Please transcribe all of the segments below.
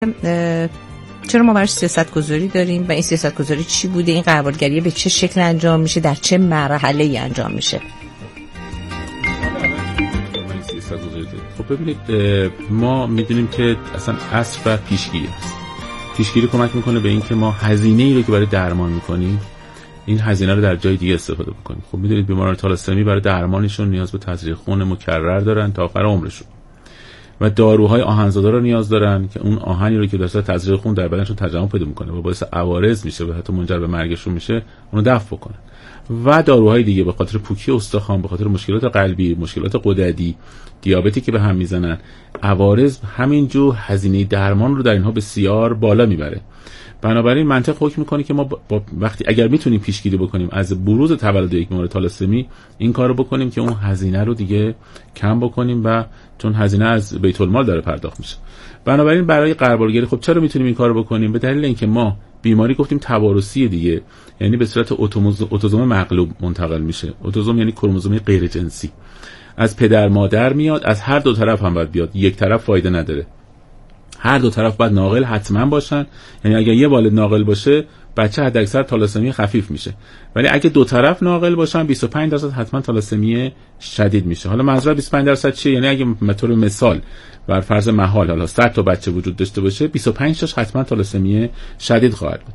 چرا ما براش سیاست‌گذاری داریم و این سیاست‌گذاری چی بوده، این قراردادگری به چه شکل انجام میشه، در چه مرحله‌ای انجام میشه؟ خب ببینید، ما میدونیم که اصلا اصل و پیشگیری است. پیشگیری کمک میکنه به این که ما هزینه‌ای رو که برای درمان میکنیم این هزینه رو در جای دیگه استفاده بکنیم. خب میدونید بیماران تالاسمی برای درمانشون نیاز به تزریق خون مکرر دارن تا آخر عمرشون و داروهای آهن‌زدا رو نیاز دارن که اون آهنی رو که در صورت تزریق خون در بدنشون تجمع پیدا میکنه و باعث عوارض میشه و حتی منجر به مرگشون میشه اونو دفع بکنن. و داروهای دیگه به خاطر پوکی استخوان، به خاطر مشکلات قلبی، مشکلات غددی، دیابتی که به هم میزنن، عوارض همینجور هزینه درمان رو در اینها بسیار بالا میبره. بنابراین منطق حکم میکنه که ما وقتی اگر میتونیم پیشگیری بکنیم از بروز تولد یک بیمار تالاسمی، این کارو بکنیم که اون هزینه رو دیگه کم بکنیم و چون هزینه از بیت المال داره پرداخت میشه. بنابراین برای قربالگری خب چرا میتونیم این کارو بکنیم؟ به دلیل اینکه ما بیماری گفتیم توارثی دیگه، یعنی به صورت اتوزوم مغلوب منتقل میشه. اتوزوم یعنی کروموزوم غیر جنسی، از پدر مادر میاد، از هر دو طرف هم باید بیاد، یک طرف فایده نداره. هر دو طرف باید ناقل حتما باشن، یعنی اگه یه والد ناقل باشه بچه حداکثر تالاسمی خفیف میشه، ولی اگه دو طرف ناقل باشن 25% حتما تالاسمی شدید میشه. حالا منظور 25% چیه؟ یعنی اگه به طور مثال بر فرض محال حالا 100 تا بچه وجود داشته باشه 25 تاش حتما تالاسمی شدید خواهد بود.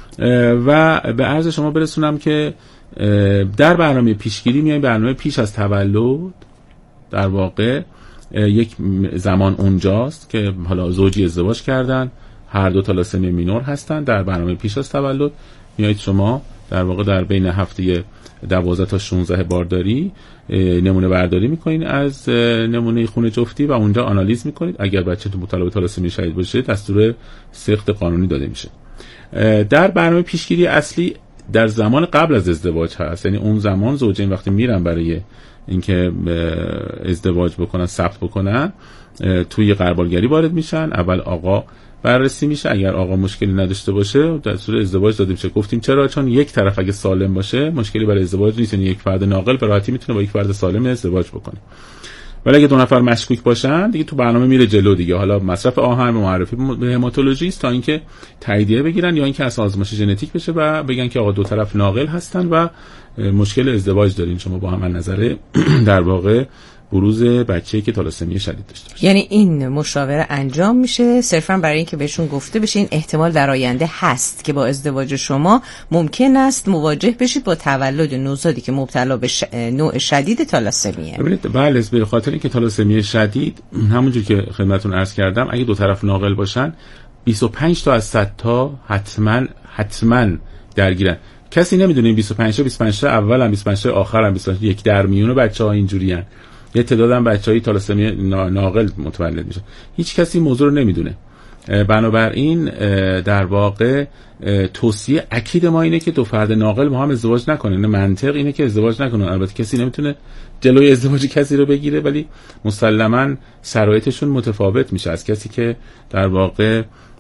و به عرض شما برسونم که در برنامه پیشگیری میایم برنامه پیش از تولد، در واقع یک زمان اونجاست که حالا زوجی ازدواج کردن، هر دو تالاسمی مینور هستن، در برنامه پیش از تولد میایید شما در واقع در بین هفته 12 تا 16 بارداری نمونه برداری میکنین از نمونه خون جفتی و اونجا آنالیز میکنید. اگر بچه تو مبتلا به تالاسمی شدید باشه دستور سخت قانونی داده میشه. در برنامه پیشگیری اصلی در زمان قبل از ازدواج هست، یعنی اون زمان زوجین وقتی میرن برای اینکه ازدواج بکنن، ثبت بکنن، توی قربالگری وارد میشن. اول آقا بررسی میشه، اگر آقا مشکلی نداشته باشه دستور ازدواج داده میشه. گفتیم چرا؟ چون یک طرف اگه سالم باشه مشکلی برای ازدواج نیست، یعنی یک فرد ناقل به راحتی میتونه با یک فرد سالم ازدواج بکنه. ولی اگه دو نفر مشکوک باشن دیگه تو برنامه میره جلو دیگه، حالا مصرف آهن، معرفی به هماتولوژیست تا اینکه تاییدیه بگیرن یا اینکه از آزمایش ژنتیک بشه و بگن که آقا دو طرف ناقل هستن و مشکل ازدواج دارین شما با هم، از نظر در واقع بروز بچه‌ای که تالاسمی شدید داشته باشه. یعنی این مشاوره انجام میشه صرفا برای اینکه بهشون گفته بشه این احتمال در آینده هست که با ازدواج شما ممکن است مواجه بشید با تولد نوزادی که مبتلا به نوع شدید تالاسمیه. ببینید بله، به خاطر اینکه تالاسمی شدید همونجور که خدمتتون عرض کردم اگه دو طرف ناقل باشن 25 تا از 100 تا حتما درگیرن. کسی نمیدونه این 25 تا اولن 25 تا آخرن 25 یک در میون بچه‌ها اینجوریان. یه تعدادم بچه‌های تالاسمی ناقل متولد میشن. هیچ کسی موضوع رو نمیدونه. بنابراین در واقع توصیه اکید ما اینه که دو فرد ناقل با هم ازدواج نکنن. منطق اینه که ازدواج نکنن. البته کسی نمیتونه جلوی ازدواج کسی رو بگیره، ولی مسلماً شرایطشون متفاوت میشه از کسی که در واقع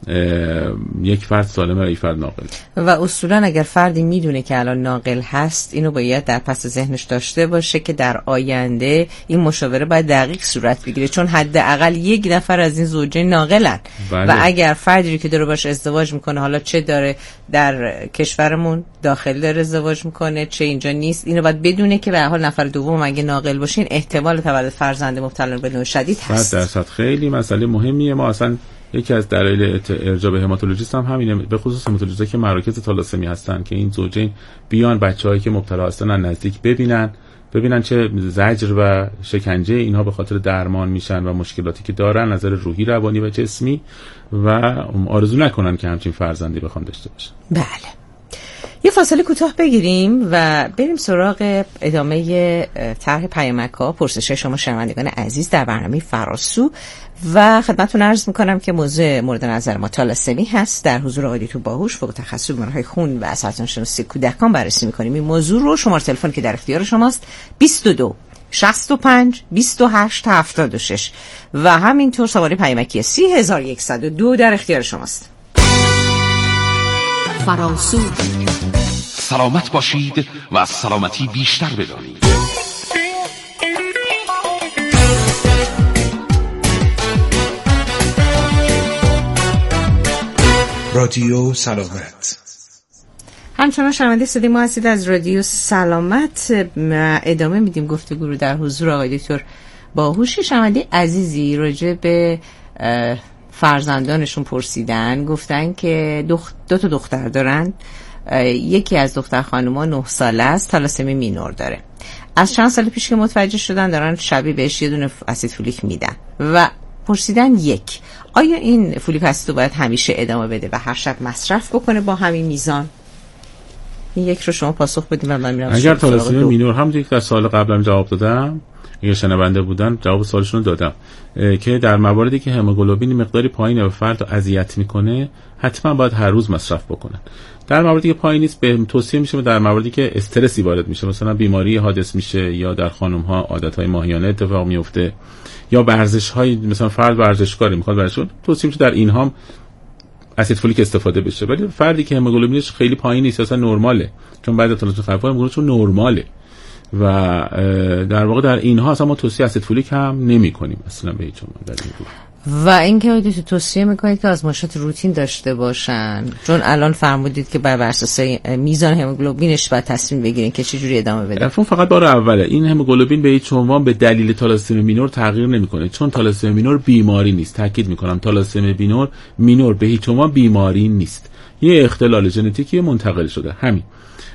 یک فرد سالمه و یک فرد ناقل. و اصولا اگر فردی میدونه که الان ناقل هست اینو باید در پس ذهنش داشته باشه که در آینده این مشاوره باید دقیق صورت بگیره، چون حداقل یک نفر از این زوجین ناقلن. بله. و اگر فردی که داره باش ازدواج میکنه، حالا چه داره در کشورمون داخل داره ازدواج میکنه چه اینجا نیست، اینو باید بدونه که به هر حال نفر دوم اگه ناقل باشین احتمال تولد فرزند مبتلا به نوع شدید هست. 100% خیلی مسئله مهمیه. ما اصلا یکی از دلایل ارجاع به هماتولوژیست هم همینه، به خصوص هماتولوژیستا که مراکز تالاسمی هستن، که این زوجین بیان بچه‌هایی که مبتلا هستن از نزدیک ببینن چه زجر و شکنجه اینها به خاطر درمان میشن و مشکلاتی که دارن نظر روحی، روانی و جسمی، و آرزو نکنن که همچین فرزندی بخوان داشته باشن. بله. یه فاصله کوتاه بگیریم و بریم سراغ ادامه طرح پیامک‌ها، پرسش شما شنوندگان عزیز در برنامه فراسو. و خدمتتون عرض میکنم که موضوع مورد نظر ما تالاسمی هست. در حضور آقای دکتر باهوش فوق تخصص بیماری‌های خون و سرطان شناسی کودکان بررسی میکنیم این موضوع رو. شماره تلفن که در اختیار شماست 22 65 28 76 و همینطور شماره پیامکی 30102 در اختیار شماست. فراسو، سلامت باشید و از سلامتی بیشتر بدانید. رادیو سلامت. همچنان شنونده صدای ما هستید از رادیو سلامت. ادامه میدیم گفتگو رو در حضور آقای دکتر باهوشی. شنونده عزیزی راجع به فرزندانشون پرسیدن، گفتن که دو تا دختر دارن. یکی از دختر خانوما 9 ساله است، تالاسمی مینور داره. از چند سال پیش که متوجه شدن دارن شبی بهش یه دونه اسید فولیک میدن و پرسیدن آیا این فولیک اسید رو باید همیشه ادامه بده و هر شب مصرف بکنه با همین میزان؟ این یک رو شما پاسخ بدید و من میرم. اگر تالاسمی مینور هم در سال قبلم جواب دادم، اگه شنونده بودن جواب سوالشون رو دادم که در مواردی که هموگلوبین مقداری پایینه و فرد رو اذیت میکنه حتما باید هر روز مصرف بکنن. در مواردی که پایین نیست به توصیه میشه در مواردی که استرسی وارد میشه، مثلا بیماری حادث میشه یا در خانم ها عادتهای ماهیانه اتفاق میفته یا ورزش های، مثلا فرد ورزشکاری میخواد ورزش کنه، توصیه میشه در اینها هم اسید فولیک استفاده بشه. ولی فردی که هموگلوبینش خیلی پایین نیست اصلا نرماله، چون بعد از خفای هموگلوبینشون نرماله و در واقع در اینها اصلا ما توصیه اسید فولیک هم نمی‌کنیم اصلا به هیچ عنوان در این. و اینکه توصیه میکنید که آزمایشات روتین داشته باشن، چون الان فرمودید که بر اساس میزان هموگلوبینش باید تصمیم بگیرین که چه جوری ادامه بده. عفوا فقط بار اوله این هموگلوبین به هیچ عنوان به دلیل تالاسمی مینور تغییر نمیکنه، چون تالاسمی مینور بیماری نیست. تاکید میکنم تالاسمی مینور به هیچ عنوان بیماری نیست، یه اختلال ژنتیکی منتقل شده همین.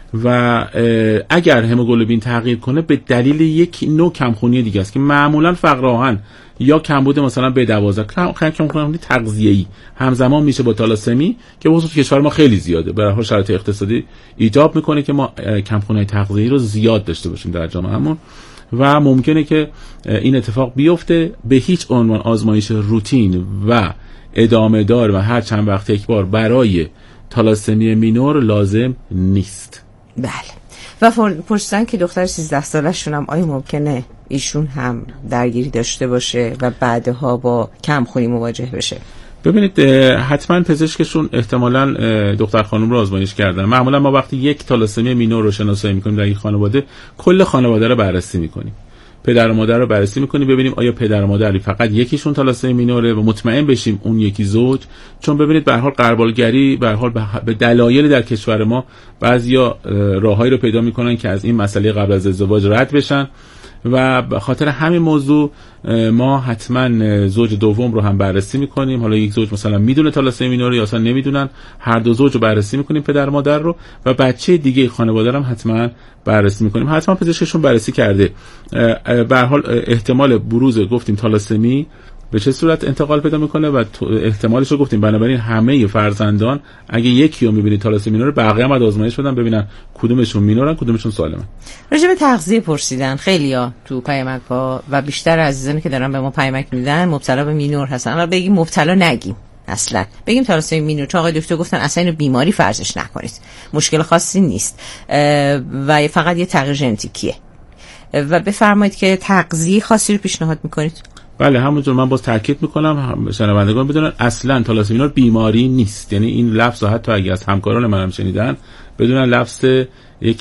و اگر هموگلوبین تغییر کنه به دلیل یک نوع کمخونی دیگه است که معمولا فقر آهن یا کمبود مثلا B12 کمخونی تغذیه‌ای همزمان میشه با تالاسمی که خصوص کشور ما خیلی زیاده. به هر حال شرایط اقتصادی ایجاب میکنه که ما کمخونی تغذیه‌ای رو زیاد داشته باشیم در جامعهمون و ممکنه که این اتفاق بیفته. به هیچ عنوان آزمایش روتین و ادامه دار و هر چند وقت یک بار برای تالاسمی مینور لازم نیست. بله. و پرسیدن که دختر 13 سالشون هم آیا ممکنه ایشون هم درگیری داشته باشه و بعدها با کمخونی مواجه بشه؟ ببینید حتما پزشکشون احتمالاً دختر خانم رو آزمایش کردن. معمولا ما وقتی یک تالاسمی مینور رو شناسایی میکنیم در یک خانواده، کل خانواده رو بررسی میکنیم، پدر و مادر رو بررسی میکنیم ببینیم آیا پدر و مادری فقط یکیشون تالاسمی مینوره و مطمئن بشیم اون یکی زوج. چون ببینید به هر حال غربالگری به هر حال به دلایل در کشور ما بعضیا راههایی رو پیدا میکنن که از این مسئله قبل از ازدواج رد بشن و به خاطر همین موضوع ما حتما زوج دوم رو هم بررسی میکنیم. حالا یک زوج مثلا میدونه تالاسمی مینوره یا اصلا نمیدونن، هر دو زوج رو بررسی میکنیم، پدر مادر رو و بچه دیگه خانواده رو هم حتما بررسی میکنیم. حتما پزشکشون بررسی کرده به هر حال احتمال بروز گفتیم تالاسمی به چه صورت انتقال پیدا میکنه و احتمالش رو گفتیم. بنابراین همه فرزندان اگه یکی رو میبینید تالاسمی مینور، بقیه هم آزمایش بدن ببینن کدومشون مینورن کدومشون سالمن. راجع به تغذیه پرسیدن خیلیا تو پیامک‌ها و بیشتر عزیزانی که دارن به ما پیامک میدن مبتلا به مینور هستن و بگیم مبتلا نگیم، اصلا بگیم تالاسمی مینور. چون آقای دکتر گفتن اصلا اینو بیماری فرضش نکنید، مشکل خاصی نیست و فقط یه تغییر ژنتیکیه. و بفرمایید که تغذیه خاصی رو پیشنهاد میکنید؟ بله همونجور من باز تاکید میکنم شنوندگان بدونن اصلا تالاسمی مینور بیماری نیست. یعنی این لفظ حتی اگه از همکاران منم شنیدن بدونن لفظ یک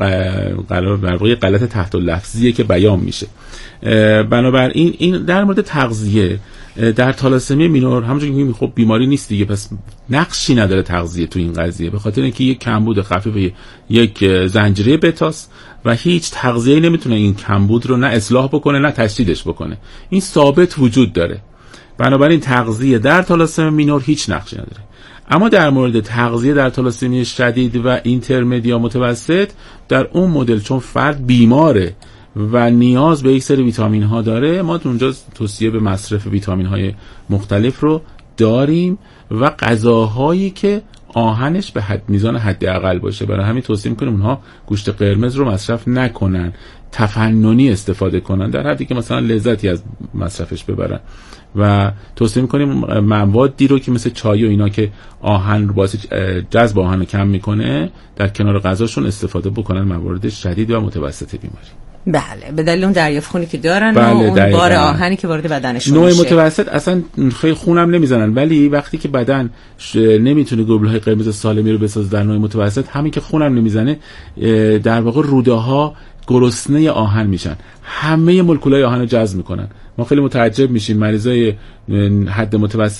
غلط تحت لفظیه که بیان میشه. بنابراین این در مورد تغذیه در تالاسمی مینور همونجوری که میگیم خب بیماری نیست دیگه، پس نقشی نداره تغذیه تو این قضیه، به خاطر اینکه یک کمبود خفیف یک زنجیره بتاست و هیچ تغذیه‌ای نمیتونه این کمبود رو نه اصلاح بکنه نه تشدیدش بکنه. این ثابت وجود داره. بنابراین تغذیه در تالاسمی مینور هیچ نقشی نداره. اما در مورد تغذیه در تالاسمی شدید و اینترمدیا متوسط، در اون مدل چون فرد بیماره و نیاز به یک سری ویتامین ها داره، ما اونجا توصیه به مصرف ویتامین های مختلف رو داریم و غذاهایی که آهنش به میزان حداقل باشه. برای همین توصیه میکنیم اونها گوشت قرمز رو مصرف نکنن، تفننی استفاده کنن در حدی که مثلا لذتی از مصرفش ببرن و توصیه میکنیم موادی رو که مثل چای و اینا که آهن رو باعث جذب آهن کم میکنه در کنار غذاشون استفاده بکنن موارد شدید و متوسط بیماری. بله به دلیل اون دریافت خونی که دارن و اون بار آهنی که وارد بدنشون میشه. نوع متوسط اصلا خیلی خونم نمیزنن، ولی وقتی که بدن نمیتونه گلبولهای قرمز سالمی رو بسازه در نوع متوسط، همین که خونم نمیزنه در واقع روده ها گرسنه آهن میشن، همه مولکولای آهن رو جذب میکنن. ما خیلی متعجب میشیم مریضای حد متوسط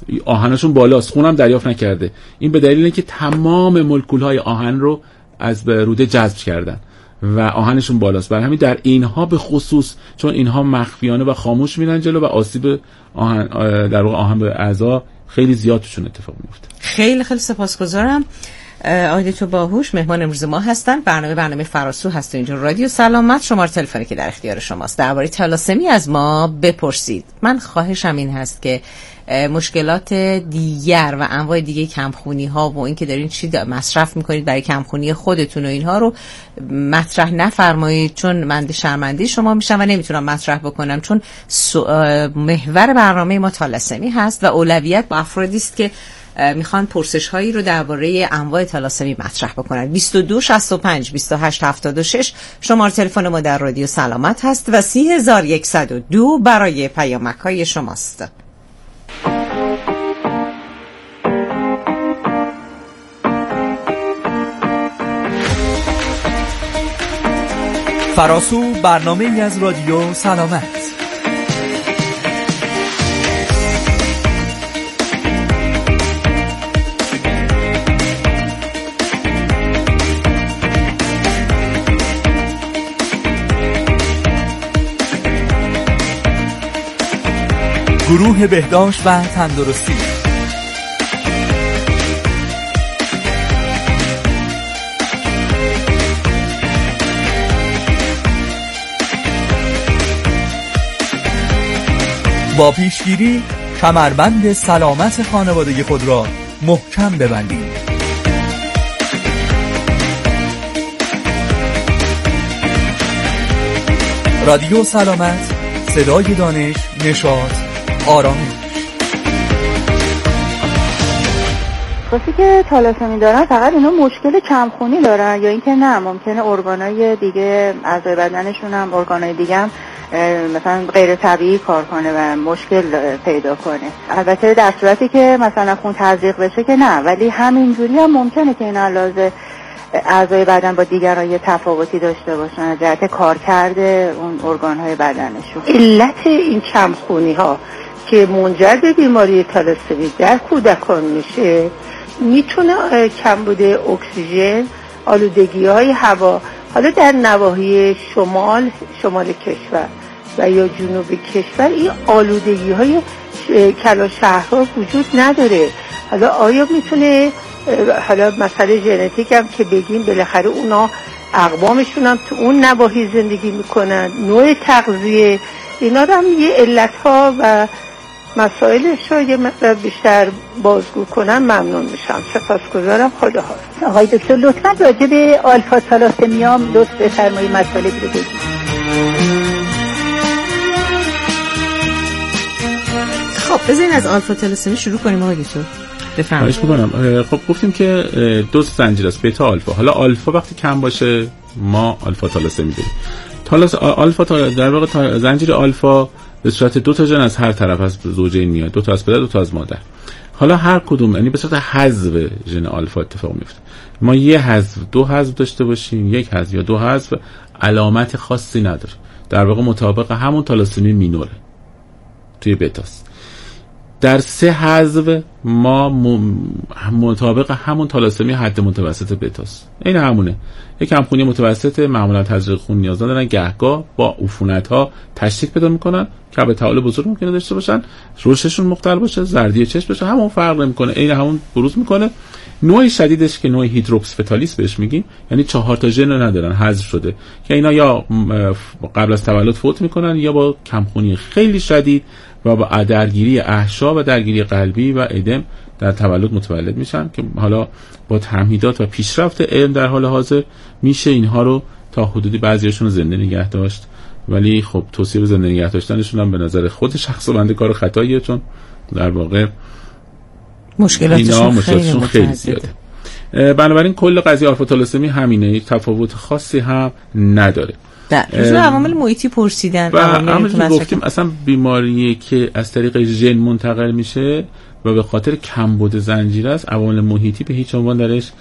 آهنشون بالاست، خونم دریافت نکرده. این به دلیل اینکه تمام مولکول‌های آهن رو از روده جذب کردن و آهنشون بالاست. برای همین در اینها به خصوص، چون اینها مخفیانه و خاموش میرن جلو و آسیب آهن در واقع آهن به اعضا خیلی زیاد توشون اتفاق میفته. خیلی سپاسگزارم. آقای دکتر باهوش مهمان امروز ما هستن. برنامه فراسو هست اینجا رادیو سلامت. شماره تلفنی که در اختیار شماست درباره تالاسمی از ما بپرسید. من خواهشم این هست که مشکلات دیگر و انواع دیگه کمخونی ها و این که دارین چی مصرف میکنید برای کمخونی خودتون و اینها رو مطرح نفرمایید، چون من شرمنده شما میشم و نمیتونم مطرح بکنم، چون محور برنامه ما تالاسمی هست و اولویت با افرادی است که میخوان پرسش هایی رو درباره انواع تالاسمی مطرح بکنن. 22 65 28 76 شماره تلفن ما در رادیو سلامت هست و 3102 برای پیامک های شماست. فراسو برنامه‌ای از رادیو سلامت. گروه بهداشت و تندرستی. با پیشگیری کمربند سلامت خانواده خود را محکم ببندید. رادیو سلامت، صدای دانش، نشاط، آرامش. کسی که تالاسمی دارن فقط اینا مشکل کمخونی دارن یا اینکه نه ممکنه ارگانای دیگه اعضای بدنشون هم ارگانای دیگه هم مثلا غیر طبیعی کار کنه و مشکل پیدا کنه؟ البته در صورتی که مثلا خون تزریق بشه که نه، ولی همینجوری هم ممکنه که این علاوه اعضای بدن با دیگران تفاوتی داشته باشن از جهت کارکرد اون ارگان‌های بدنشون. علت این کمخونی ها که منجر به بیماری تالاسمی در کودکان میشه میتونه کمبود اکسیژن، آلودگی‌های هوا، حالا در نواحی شمال کشور و یا جنوب کشور این آلودگی‌های کلا شهرها وجود نداره. حالا آیا میتونه حالا مسئله ژنتیک هم که بگیم بالاخره اونا اقوامشون هم تو اون نواحی زندگی میکنن، نوع تغذیه، اینا رو هم یه علتها و مسائلش رو یه مقدار بیشتر بازگو کنن ممنون میشم. سپاسگزارم. خدا حافظ. آقای دکتر لطفاً راجع به آلفا تالاسمی هم لطف بفرمایید مطالبی رو بگید. خب بذارین از آلفا تالاسمی شروع کنیم آقای دکتر. خواهش می‌کنم. خب گفتیم که دو زنجیر است، بتا آلفا. حالا آلفا وقتی کم باشه ما آلفا تالاسمی داریم. آلفا در واقع زنجیر آلفا به صورت دو تا ژن از هر طرف از زوجین میاد، دو تا از پدر دو تا از مادر. حالا هر کدوم یعنی به صورت حذف ژن آلفا اتفاق میفته. ما یه حذف دو حذف داشته باشیم، یک حذف یا دو حذف علامت خاصی نداره، در واقع مطابق همون تالاسمی مینوره توی بتاست. در سه حذف ما مطابق همون تالاسمی حد متوسط بتاست. این همونه. یک کمخونی متوسط معمولا تزریق خون نیاز ندارن، گهگاه با عفونت‌ها تشدید پیدا میکنن، کعبه تعال بزرگ ممکنه داشته باشن، رشدشون مختل باشه، زردی چشم باشه، همون فرق نمیکنه، این همون بروز میکنه. نوع شدیدش که نوع هیدروپس فتالیس بهش میگیم، یعنی 4 تا ژن ندارن، حذف شده که اینا یا قبل از تولد فوت میکنن یا با کمخونی خیلی شدید و با درگیری احشا و درگیری قلبی و ادم در تولد متولد میشن که حالا با تمهیدات و پیشرفت علم در حال حاضر میشه اینها رو تا حدودی بعضیاشون رو زنده نگه داشت، ولی خب توصیه به زنده نگه داشتنشون هم به نظر خود شخص بنده کار خطاییه، چون در واقع مشکلاتشون خیلی زیاده. بنابراین کل قضیه آلفا تالاسمی همینه، تفاوت خاصی هم نداره. در عوامل محیطی پرسیدن و همونجوری گفتیم اصلا بیماریه که از طریق ژن منتقل میشه و به خاطر کمبود زنجیره است، عوامل محیطی به هیچ عنوان درش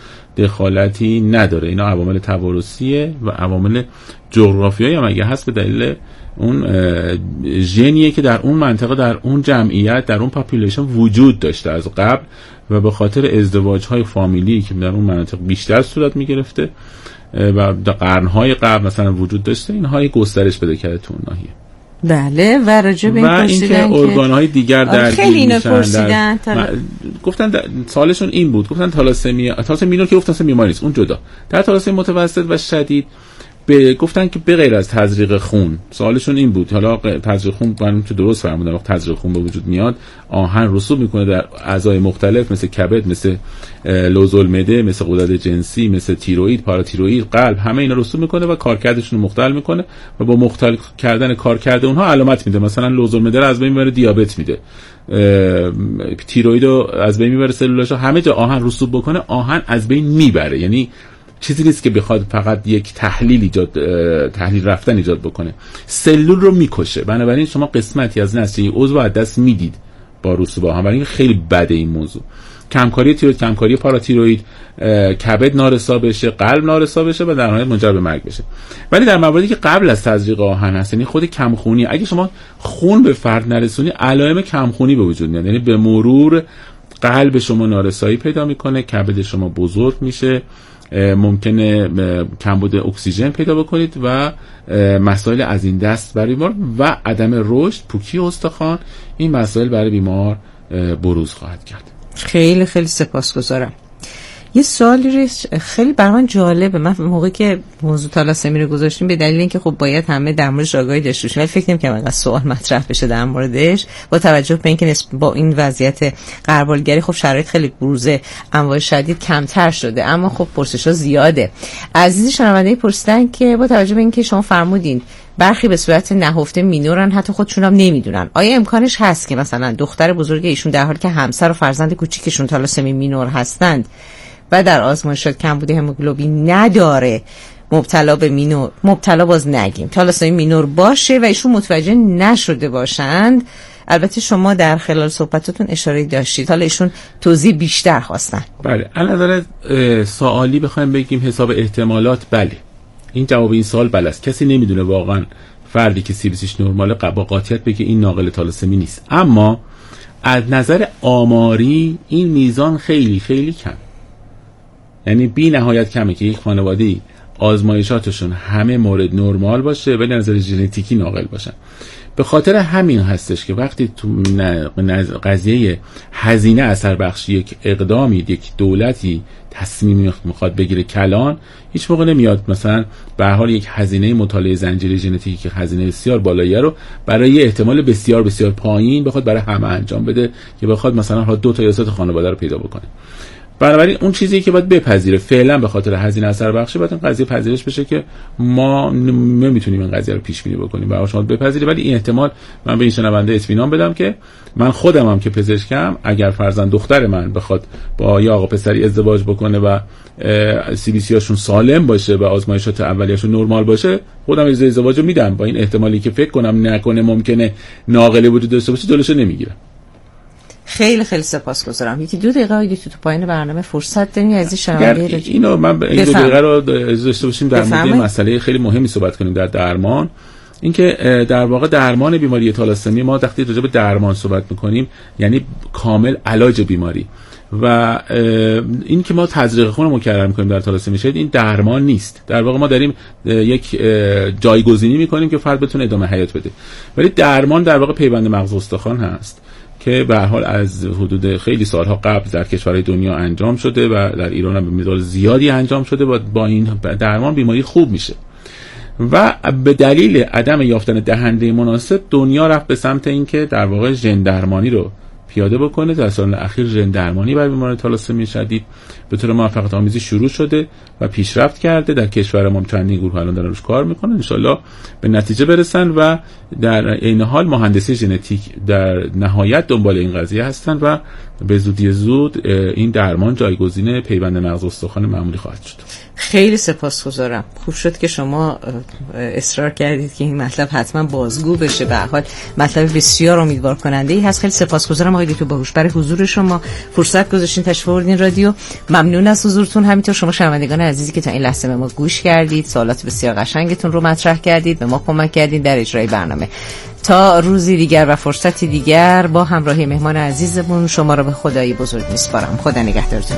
دخالتی نداره. اینا عوامل توارثیه و عوامل جغرافیایی هم اگه هست به دلیل اون ژنیه که در اون منطقه، در اون جمعیت، در اون پاپولیشن وجود داشته از قبل و به خاطر ازدواج‌های فامیلی که در اون مناطق بیشتر صورت می‌گرفته و در قرن‌های قبل مثلا وجود داشته، اینها گسترش پیدا کرده تو اون ناحیه. بله و راجع به این اینکه ارگان‌های دیگر در خیلی اینو پرسیدن گفتن سوالشون این بود، گفتن تالاسمی مینور که گفتن بیماری نیست، اون جدا. در تالاسمی متوسط و شدید گفتن که به غیر از تزریق خون، سوالشون این بود، حالا تزریق خون من که درست فرمودم، وقتی تزریق خون به وجود میاد آهن رسوب میکنه در اعضای مختلف مثل کبد، مثل لوزالمعده، مثل غدد جنسی، مثل تیروئید، پاراتیروئید، قلب، همه اینا رسوب میکنه و کارکردشون رو مختل میکنه و با مختل کردن کارکرد اونها علامت میده. مثلا لوزالمعده رو از بین میبره، دیابت میده، تیروئید رو از بین میبره، سلولاشو، همه جا آهن رسوب بکنه آهن از بین میبره. یعنی چیزی نیست که بخواد فقط یک تحلیل رفتن ایجاد بکنه، سلول رو میکشه. بنابراین شما قسمتی از نسل عضو از دست میدید با رسوب آهن. برای این خیلی بده این موضوع. کمکاری تیروئید، کمکاری پاراتیروئید، کبد نارسا بشه، قلب نارسا بشه و در نهایت منجر به مرگ بشه. ولی در مواردی که قبل از تزریق آهن هست، یعنی خود کمخونی، اگه شما خون به فرد نرسونی علائم کمخونی به وجود میاد. یعنی به مرور قلب شما نارسایی پیدا میکنه، کبد شما بزرگ میشه، ممکنه کمبود اکسیژن پیدا بکنید و مسائل از این دست برای بیمار و عدم رشد، پوکی استخوان، این مسائل برای بیمار بروز خواهد کرد. خیلی خیلی سپاسگزارم. یه سوالی خیلی برای من جالبه. من موقعی که موضوع تالاسمی رو گذاشتیم به دلیل اینکه خب باید همه در موردش آگاهی داشته باشیم، ولی فکر نمی‌کنم اینقدر سوال مطرح بشه در موردش، با توجه به اینکه با این وضعیت غربالگری خب شرایط خیلی بروز انواع شدید کمتر شده، اما خب پرسش‌ها زیاده. عزیز شنونده پرسیدن که با توجه به اینکه شما فرمودین برخی به صورت نهفته مینورن، حتی خودشون هم نمیدونن، آیا امکانش هست که مثلا دختر بزرگ ایشون در حالی که همسر و فرزند کوچیکشون تالاسمی مینور هستند و در آزمایشات کمبود هموگلوبین نداره، مبتلا باز نگیم، تالاسمی مینور باشه و ایشون متوجه نشده باشند؟ البته شما در خلال صحبتاتون اشاره داشتید، حالا ایشون توضیح بیشتر خواستن. بله، الان سوالی بخوایم بگیم حساب احتمالات، بله این جواب این سوال بله است. کسی نمیدونه واقعا فردی که CBCش نرماله با قاطعیت بگه این ناقل تالاسمی نیست، اما از نظر آماری این میزان خیلی خیلی کم، یعنی بی نهایت کمه که یک خانواده آزمایشاتشون همه مورد نرمال باشه ولی نظر ژنتیکی ناقل باشن. به خاطر همین هستش که وقتی تو قضیه هزینه اثر بخشی یک اقدامی، یک دولتی تصمیم میخواد بگیره کلان، هیچ موقع نمیاد مثلا به هر حال یک هزینه مطالعه زنجیره ژنتیکی که هزینه بسیار بالایی رو برای یه احتمال بسیار بسیار پایین بخواد برای همه انجام بده که بخواد مثلا 2 تا یا 3 تا خانواده رو پیدا بکنه. بنابراین اون چیزی که باید بپذیره فعلا به خاطر هزینه اثر بخشی باید این قضیه پذیرش بشه که ما نمیتونیم این قضیه رو پیش بینی بکنیم. برای شما بپذیره، ولی این احتمال من به این شنونده اطمینان بدم که من خودم هم که پزشکم، اگر فرزند دختر من بخواد با یا آقا پسری ازدواج بکنه و CBC هاشون سالم باشه و آزمایشات اولیه‌شون نرمال باشه، خودم ازدواج رو میدم با این احتمالی که فکر کنم نکنه ممکنه ناقله وجود داشته باشه، جلوشو نمیگیرم. خیلی خیلی سپاسگزارم. یکی 2 دقیقه اگه تو پایین برنامه فرصت دارین از این شنونده اینو من این 2 دقیقه رو داشته باشیم در مورد مسئله خیلی مهمی صحبت کنیم در درمان. اینکه در واقع درمان بیماری تالاسمی، ما وقتی راجع به درمان صحبت می‌کنیم یعنی کامل علاج بیماری و این که ما تزریق خون رو مکرر می‌کنیم در تالاسمی شدید، این درمان نیست. در واقع ما داریم یک جایگزینی می‌کنیم که فرد بتونه ادامه حیات بده. ولی درمان در واقع پیوند مغز استخوان هست که به هر حال از حدود خیلی سالها قبل در کشورهای دنیا انجام شده و در ایران هم به مقدار زیادی انجام شده و با این درمان بیماری خوب میشه. و به دلیل عدم یافتن دهنده مناسب دنیا رفت به سمت اینکه در واقع ژن درمانی رو پیاده بکنه. در سال اخیر ژن درمانی برای بیماری تالاسمی شدید به طور موفقیت آمیزی شروع شده و پیشرفت کرده. در کشور ما چندین گروه الان دارن روش کار میکنن، ان شاءالله به نتیجه برسن و در این حال مهندسی ژنتیک در نهایت دنبال این قضیه هستن و به زودی زود این درمان جایگزین پیوند مغز استخوان معمولی خواهد شد. خیلی سپاسگزارم. خوب شد که شما اصرار کردید که این مطلب حتما بازگو بشه. به هر حال مطلب بسیار امیدوار کننده ای هست. خیلی سپاسگزارم آقای دکتر باهوش برای حضور شما، فرصت گذاشتین تشریف آوردین رادیو. ممنون از حضورتون. همینطور شما شنوندگان عزیزی که تا این لحظه به ما گوش کردید، سوالات بسیار قشنگتون رو مطرح کردید، به ما کمک کردید در اجرای برنامه. تا روزی دیگر و فرصتی دیگر با همراهی مهمان عزیزمون شما رو به خدای بزرگ میسپارم. خدا نگهدارتون.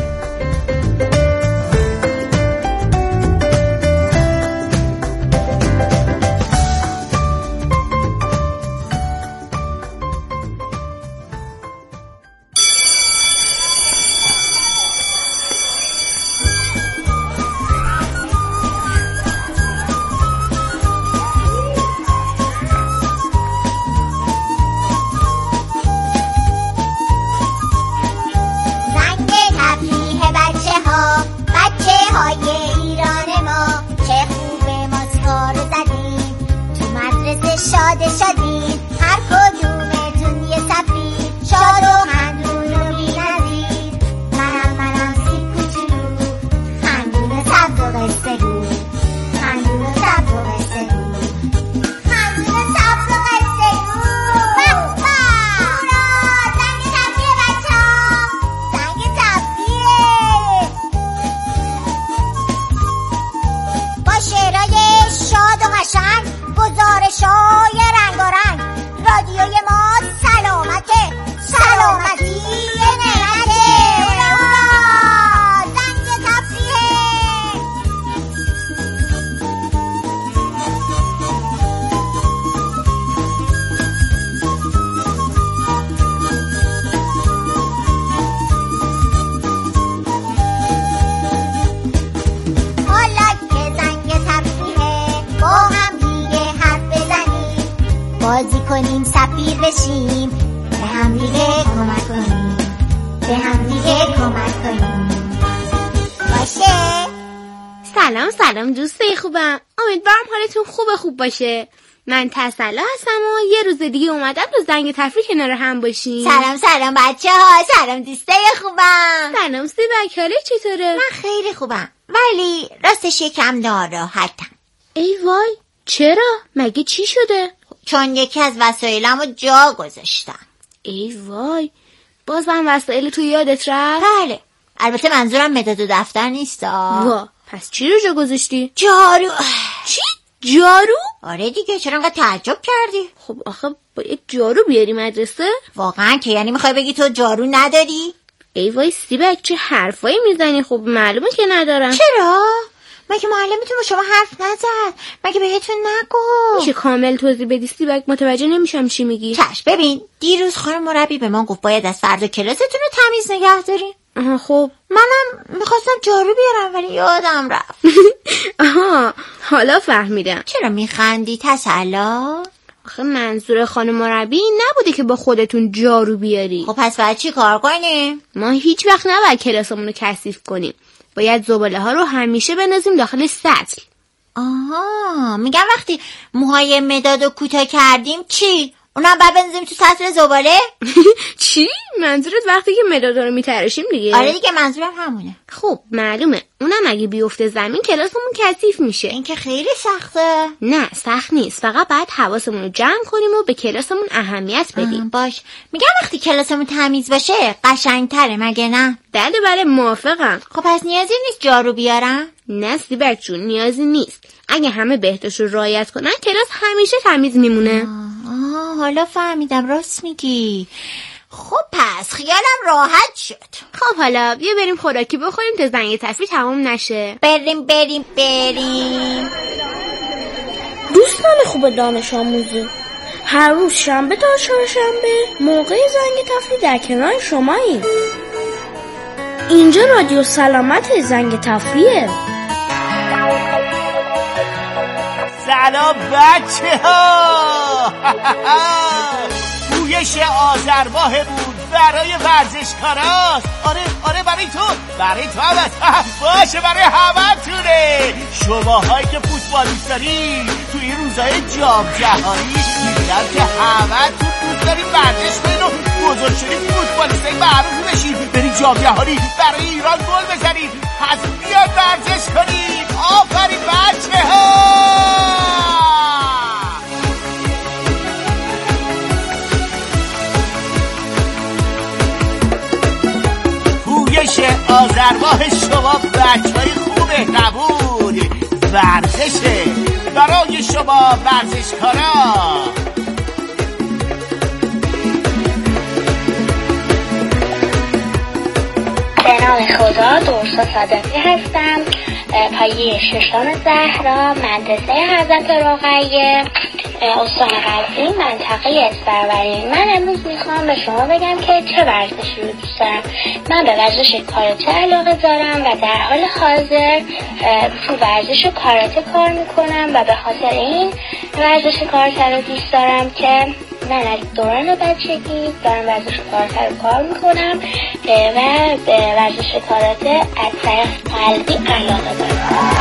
سلام دوستای خوبم، امیدوارم حالتون خوب باشه. من تسلا هستم و یه روز دیگه اومدم تو زنگ تفریح کنار هم باشیم. سلام بچه‌ها، سلام دوستای خوبم. سلام سیبک، حالت چطوره؟ من خیلی خوبم ولی راستش یکم ناراحتم. ای وای، چرا؟ مگه چی شده؟ چون یکی از وسایلمو جا گذاشتم. ای وای، بازم وسایل تو یادت رفت؟ بله، البته منظورم مداد و دفتر نیستا. وا، پس چی رو جا گذاشتی؟ جارو. چی؟ جارو؟ آره دیگه، چرا انقدر تعجب کردی؟ خب آخه باید جارو بیاری مدرسه؟ واقعا که یعنی میخوای بگی تو جارو نداری؟ ای وای سیبک، چه حرفایی میزنی؟ خب معلومه که ندارم. چرا؟ مگه معلمتون با شما حرف نزد؟ مگه بهتون نگفت؟ میشه کامل توضیح بدی سیبک؟ متوجه نمیشم چی میگی. چشم، ببین دیروز خانم مربی به ما گفت باید از فردا کلاستون رو تمیز نگه دارین. خب منم میخواستم جارو بیارم ولی یادم رفت. آها، حالا فهمیدم. چرا میخندی تسلا؟ آخه منظور خانم مربی نبوده که با خودتون جارو بیاری. خب پس باید چی کار کنیم؟ ما هیچ وقت نباید کلاسمون رو کثیف کنیم. باید زباله ها رو همیشه بندازیم داخل سطل. آها، میگم وقتی موهای مداد رو کوتاه کردیم چی؟ اونم باید بندازیم تو سطل زباله؟ چی؟ منظورت وقتی که مدادا رو میتراشیم دیگه؟ آره دیگه، منظورم همونه. خب معلومه، اونم اگه بیفته زمین کلاسمون کثیف میشه. این که خیلی سخته. نه سخت نیست، فقط باید حواسمون رو جمع کنیم و به کلاسمون اهمیت بدیم. باش، میگم وقتی کلاسمون تمیز باشه قشنگتره، مگه نه؟ بله موافقم. خب پس نیازی نیست جارو بیارم؟ نه سیبک جون، نیازی نیست. اگه همه بهداشت رو رعایت کنن کلاس همیشه تمیز میمونه. حالا فهمیدم، راست میگی. خب پس خیالم راحت شد. خب حالا بیا بریم خوراکی بخوریم تا زنگ تفریح تمام نشه. بریم. دوستان خوب دانش آموزی، هر روز شنبه تا چهارشنبه موقع زنگ تفریح در کنار شماییم. اینجا رادیو سلامت زنگ تفریحه. سلام بچه ها. پویش آذرباه بود برای ورزشکاراست. آره برای برای تو هم باشه، برای همه تونه. شماهایی که فوتبال دوست دارین تو این روزهای جام جهانی میگم که همه تو دوست دارین ورزش کنین و بزرگ شدین فوتبالیستای معروف بشین، برین جام جهانی برای ایران گل بزنین. پس بیاد ورزش کنین. آفرین بچه‌ها. پویش آذرماه شما بچه‌های خوبه نبود. ورزشه برای شما ورزشکارا. به نام خدا درسا صادقی هستم، پایه ششم زهرا، مدرسه حضرت رقیه، استان قزوین، منطقه اسپروین. من امروز میخوام به شما بگم که چه ورزشی رو دوست دارم. من به ورزش کاراته علاقه دارم و در حال حاضر تو ورزش کاراته کار میکنم و به خاطر این ورزش کاراته رو دوست دارم که من از دوران بچگی دارم ورزش کاراته رو کار میکنم و به ورزش کاراته از طریق قلبی علاقه دارم.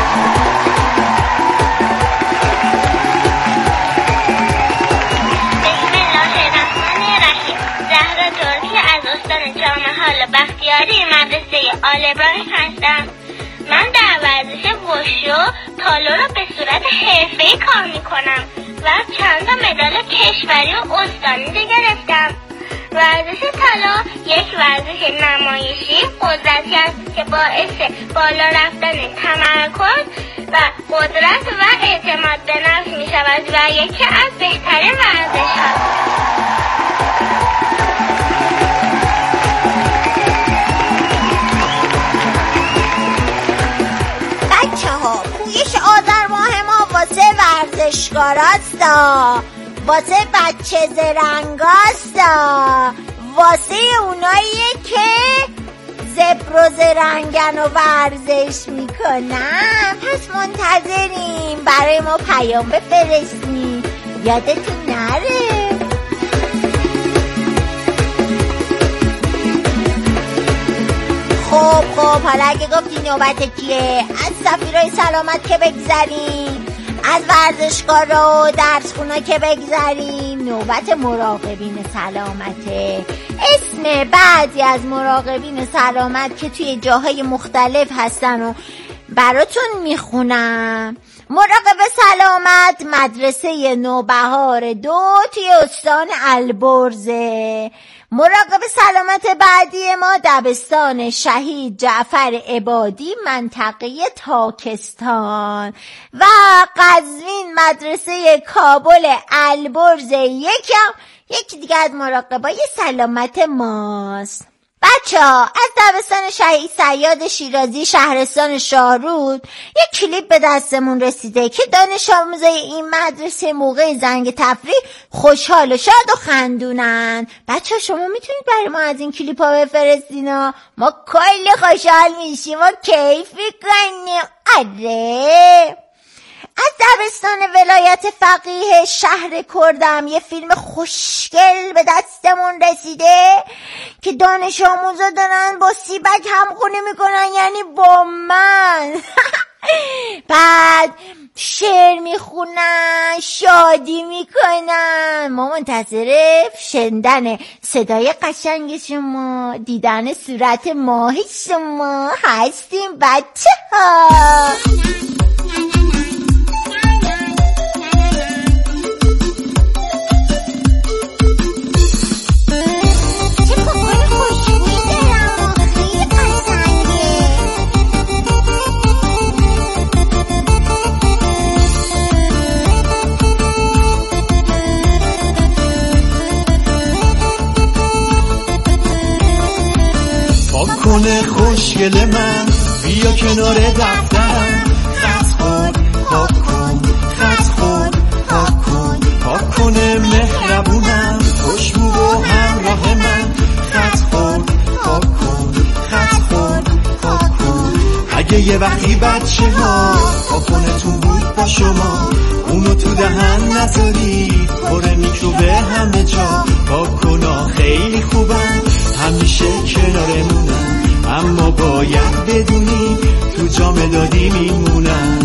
جامعه حال بختیاری مدرسه آل ابراهیم هستم. من در ورزش وشو تالو را به صورت حرفه‌ای کار میکنم و چند تا مدال کشوری و استانی گرفتم. ورزش تالو یک ورزش نمایشی قدرتی است که باعث بالا رفتن تمرکز و قدرت و اعتماد به نفس می شود و یکی از بهترین ورزش هاست. پویش آذر ماه ما واسه ورزشکاراستا، واسه بچه زرنگاستا، واسه اونایی که زبر و زرنگن و ورزش میکنن. پس منتظریم برای ما پیام بفرستیم، یادتون نره. خب حالا اگه گفتی نوبت کیه؟ از سفیرای سلامت که بگذریم، از ورزشکارا و درسخونا که بگذریم، نوبت مراقبین سلامته. اسم بعضی از مراقبین سلامت که توی جاهای مختلف هستن و براتون میخونم. مراقب سلامت مدرسه نوبهار 2 توی استان البرزه. مراقب سلامت بعدی ما دبستان شهید جعفر عبادی منطقه تاکستان و قزوین مدرسه کابل البرز. یکی دیگه از مراقبای سلامت ماست. بچه‌ها از دبستان شهید صیاد شیرازی شهرستان شاهرود یک کلیپ به دستمون رسیده که دانش آموزای این مدرسه موقع زنگ تفریح خوشحال و شاد و خندونن. بچه‌ها شما میتونید برای ما از این کلیپ ها بفرستینا، ما کلی خوشحال میشیم و کیف میکنیم. آره. از دبستان ولایت فقیه شهر کردم یه فیلم خوشگل به دستمون رسیده که دانش آموزا دارن با سیبک همخونی میکنن، یعنی با من. بعد شعر میخونن، شادی میکنن. ما منتظر شنیدن صدای قشنگ شما، دیدن صورت ماه شما هستیم بچه ها. کنه خوشگل من بیا کنار دفترم، خط خود پاک کن، خط خود پاک کن، پاک کنه مهربونم خوشبو و همراه من، خط خود پاک کن، خط خود پاک کن. اگه یه وقتی بچه ها پاکنتون بود با شما، اونو تو دهن نذارید خوره میکروبه همه جا. پاکونا خیلی خوبن همیشه کنارمونن، باید بدونی تو جام دادی میمونم.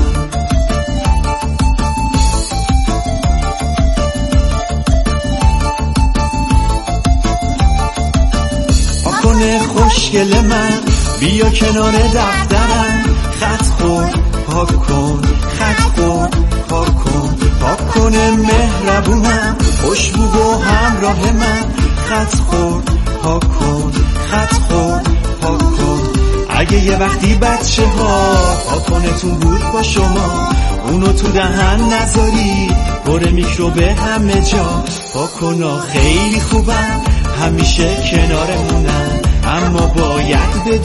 پاکنه خوشگل من بیا کنار دفترم، خط خورد پاک کن، خط خورد پاک کن، پاک کنه مهربونم، خوشبو و همراه من، خط خورد پاک کن، خط خورد پاک کن. اگه یه وقتی بچه ها پاکنتون بود با شما، اونو تو دهن نذاری پر میکروبه همه جا. پاکنا خیلی خوبن همیشه کنارمونن، اما باید